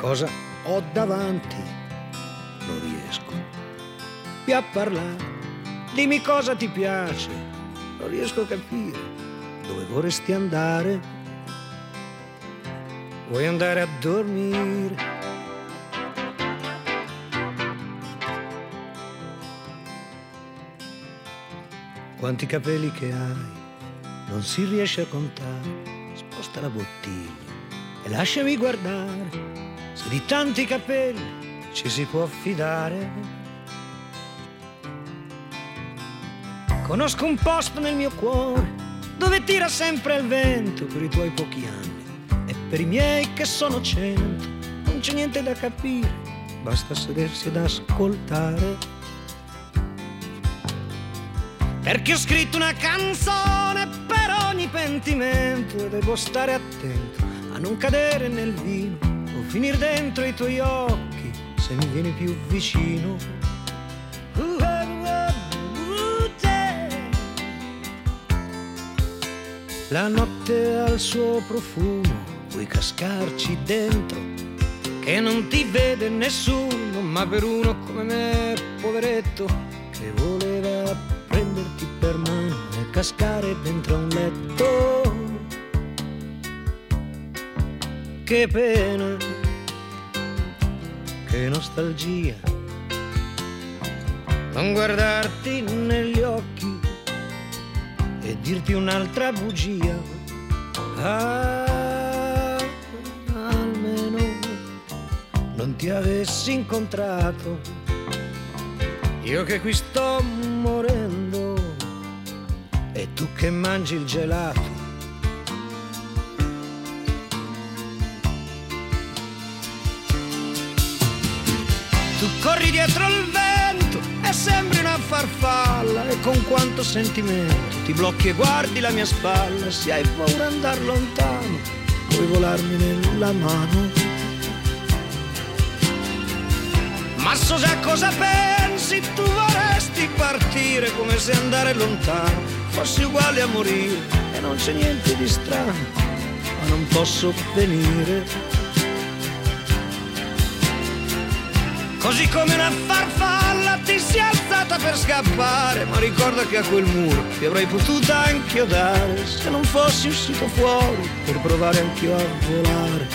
cosa ho davanti, non riesco più a parlare. Dimmi cosa ti piace, non riesco a capire dove vorresti andare. Vuoi andare a dormire? Quanti capelli che hai, non si riesce a contare. Sposta la bottiglia e lasciami guardare se di tanti capelli ci si può fidare. Conosco un posto nel mio cuore dove tira sempre il vento per i tuoi pochi anni e per i miei che sono 100. Non c'è niente da capire, basta sedersi ad ascoltare. Perché ho scritto una canzone per ogni pentimento e devo stare attento a non cadere nel vino o finir dentro i tuoi occhi se mi vieni più vicino. La notte ha il suo profumo, puoi cascarci dentro, che non ti vede nessuno, ma per uno come me, poveretto, che voleva prenderti per mano e cascare dentro un letto. Che pena, che nostalgia, non guardarti negli occhi e dirti un'altra bugia. Ah, almeno non ti avessi incontrato, io che qui sto morendo e tu che mangi il gelato. Tu corri dietro il vento e sembri una farfalla e con quanto sentimento ti blocchi e guardi la mia spalla. Se hai paura di andar lontano, puoi volarmi nella mano. Ma so già cosa pensi, tu vorresti partire come se andare lontano fosse uguale a morire e non c'è niente di strano, ma non posso venire. Così come una farfalla ti sei alzata per scappare, ma ricorda che a quel muro ti avrei potuto inchiodare se non fossi uscito fuori per provare anch'io a volare.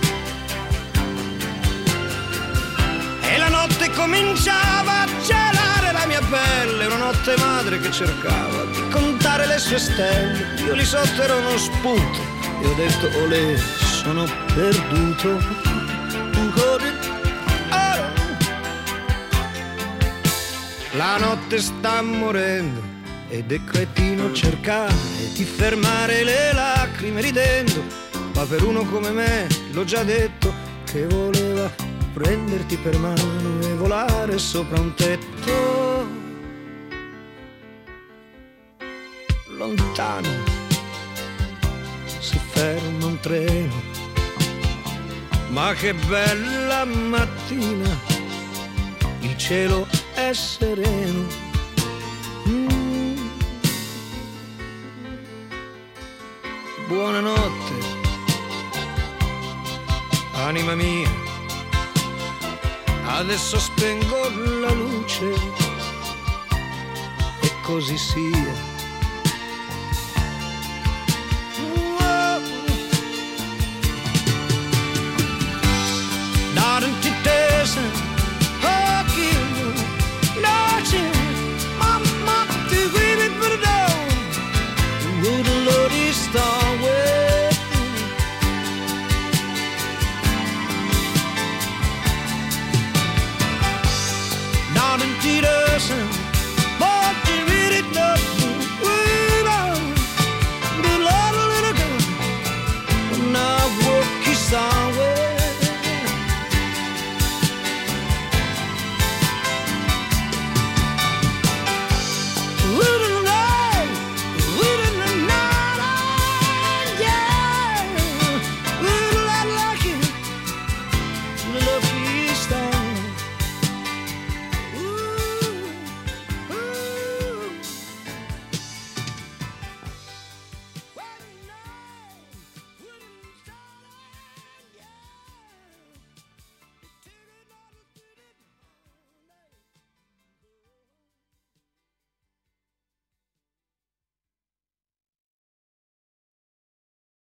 E la notte cominciava a gelare la mia pelle, una notte madre che cercava di contare le sue stelle. Io lì sotto ero uno sputo e ho detto olè, sono perduto. La notte sta morendo ed è cretino cercare di fermare le lacrime ridendo, ma per uno come me, l'ho già detto, che voleva prenderti per mano e volare sopra un tetto. Lontano si ferma un treno, ma che bella mattina, il cielo è sereno. Buonanotte, anima mia, adesso spengo la luce e così sia.